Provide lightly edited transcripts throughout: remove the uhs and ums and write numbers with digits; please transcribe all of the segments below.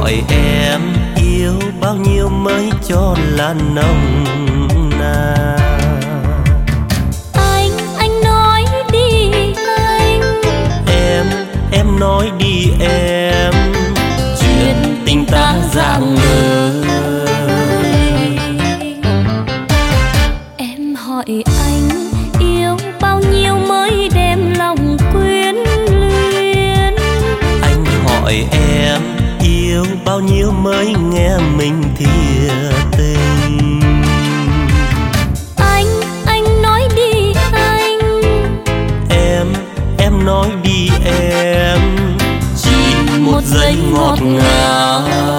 hỏi em yêu bao nhiêu mới cho là nồng nàn. Anh nói đi anh. Em nói đi em, chuyện tình ta dạng ngời. Em hỏi anh yêu bao nhiêu mới đem lòng quyến luyến. Anh hỏi em yêu bao nhiêu mới nghe mình thiệt tình. Anh nói đi anh. Em nói đi em, chỉ một giây ngọt ngào.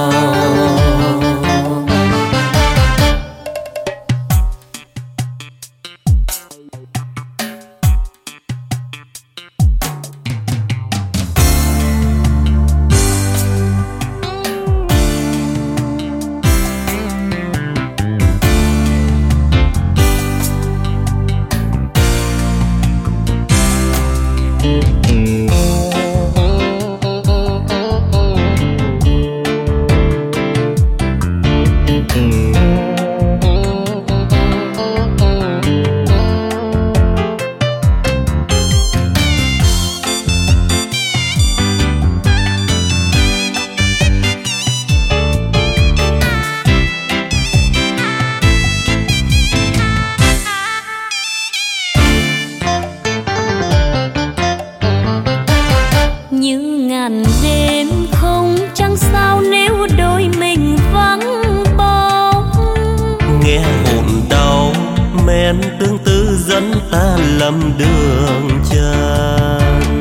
Tương tư dẫn ta lầm đường chân.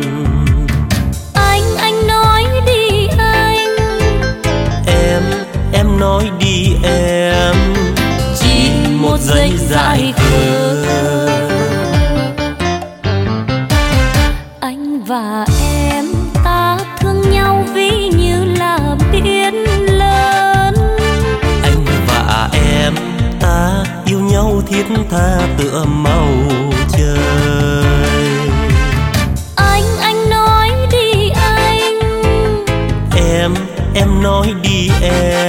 Anh nói đi anh. Em nói đi em, chỉ một giây dài khờ. Anh và em ta thương nhau ví như là biển lớn. Anh và em ta yêu nhau thiết tha tựa màu trời. Anh nói đi anh. Em nói đi em,